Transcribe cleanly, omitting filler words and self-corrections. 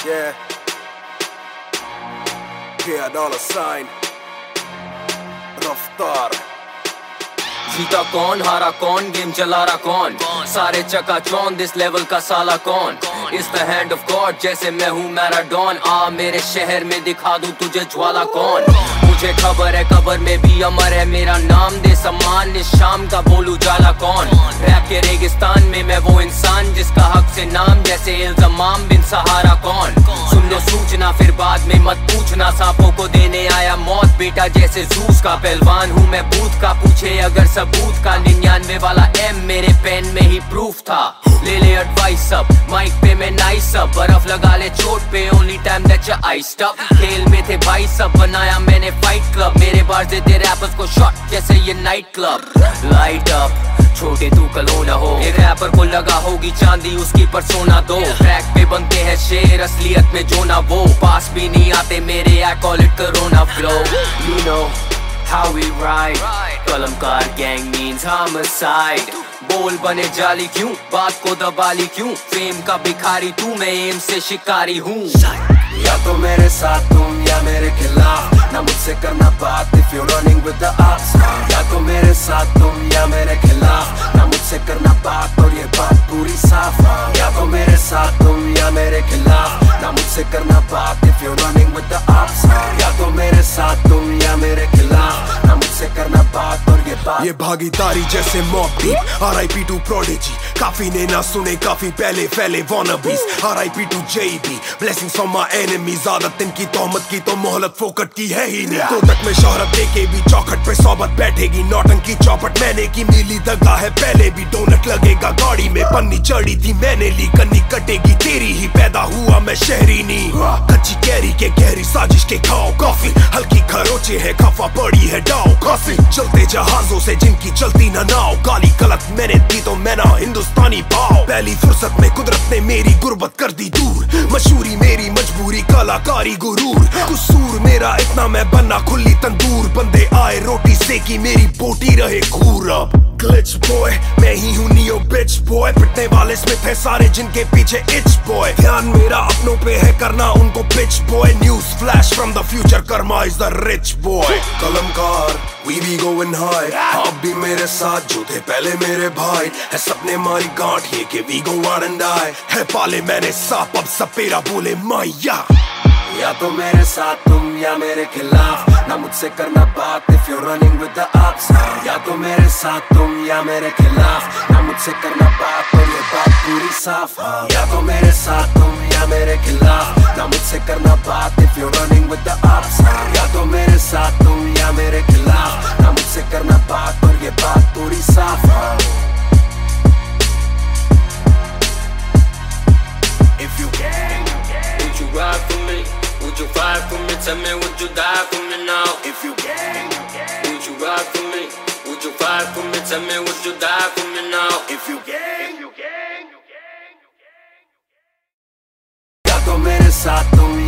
Yeah. Yeah, $, रफ्तार। जीता कौन, हारा कौन, गेम चला रहा कौन, सारे चकाचौंध इस लेवल का साला कौन। इस द हैंड ऑफ गॉड जैसे मैं हूँ मैराडोन। आ मेरे शहर में दिखा दूं तुझे ज्वाला कौन। मुझे खबर है कबर में भी अमर है मेरा नाम, दे सम्मान इस शाम का बोलू जाला कौन। रैप के रेगिस्तान में मैं वो इंसान जिसका हक से नाम जैसे इल्ज़ाम बिन सहारा कौन। सुन लो सूचना फिर बाद में मत पूछना, सांपों को देने आया मौत बेटा जैसे जूस का। पहलवान हूँ मैं बूथ का, पूछे अगर सबूत का। 99 वाला M मेरे पेन में ही प्रूफ था। ले ले एडवाइस अब माइक पे मैं नाइस अब, बर्फ लगा ले चोट पे only time that you iced up. खेल में थे भाई सब, बनाया मैंने फाइट क्लब। मेरे बार देते रैपर्स को शॉट जैसे ये नाइट क्लब। लाइट अप छोटे तू कलो न हो, एक रैपर को लगा होगी चांदी उसकी परसोना दो। ट्रैक पे बनते हैं शेर असलियत में जो ना वो, पास भी नहीं आते मेरे I call it corona flow. You know how we ride, Kalamkar gang means homicide। बोल बने जाली क्यों, बात को दबाली क्यों, फेम का भिखारी तू मैं एम से शिकारी हूँ। या तो मेरे साथ तुम या मेरे खिलाफ, ना मुझसे करना बात if you're running with the ops। या तो मेरे साथ तुम या मेरे खिलाफ, ना मुझसे करना बात और ये बात पूरी साफ। या तो मेरे साथ तुम या मेरे खिलाफ, ना मुझसे करना बात if you're running with the ops। या तो मेरे साथ तुम या मेरे खिलाफ, ना मुझसे करना बात और ये बात। ये भागीदारी जैसे Mobb Deep, RIP to Prodigy. काफी ने ना सुने काफी पहले फैले wannabes, RIP to JB। Blessings from my enemies, आदत इनकी तोहमत की तो मोहलत फोकट की है ही नहीं। तो तक में शोहरत देके भी चौखट पे सोबत बैठेगी, नौटंकी चौपट मैंने की मिली दगा है पहले भी। डोनट लगेगा गाड़ी में, पन्नी चढ़ी थी मैंने ली, कन्नी कटेगी तेरी ही। पैदा हुआ मैं शहरी नहीं, कच्ची कैरी के गहरी साजिश के खाओ कॉफी। हल्की खरोचे है खफा पड़ी है डाओ कॉफी, चलते जहाजों से जिनकी चलती ना नाव। गाली गलत मैंने दी तो मैं ना हिंदुस्तानी भाव। पहली फुर्सत में कुदरत ने मेरी गुर्बत कर दी दूर, मशहूरी मेरी मजबूरी कलाकारी गुरूर। कसूर मेरा इतना मैं बनना खुली तंदूर, बंदे आए रोटी सेकी मेरी बोटी रहे खूर। अब ग्लिच बॉय मैं ही हूँ नियो बिच बॉय, पिटने वाले स्मिथ है सारे जिनके पीछे इच बॉय। ध्यान मेरा अपनों पे है करना उनको pitch boy. News flash from the future, karma is the rich boy. Kalamkar we be going high, आप भी मेरे साथ जो थे पहले मेरे भाई। है सपने मारी गांठ ये कि we go out and die। है पाले मैंने सांप अब सपेरा बोले माया। या तो मेरे साथ तुम या मेरे खिलाफ, ना मुझसे करना बात if you're running with the ops। या तो मेरे साथ तुम या मेरे खिलाफ, ना मुझसे करना बात और ये बात पूरी साफ। या तो मेरे साथ तुम या मेरे खिलाफ, ना मुझसे करना बात if you're running with the ops। या तो मेरे साथ तुम या मेरे खिलाफ, ना मुझसे करना बात और ये बात पूरी साफ। If you can, would you ride for me? Would you fight for me? Tell me, would you die for me now? If you can, would you ride for me? Would you fight for me? Tell me, would you die for me now? If you can, या तो मेरे साथ तुम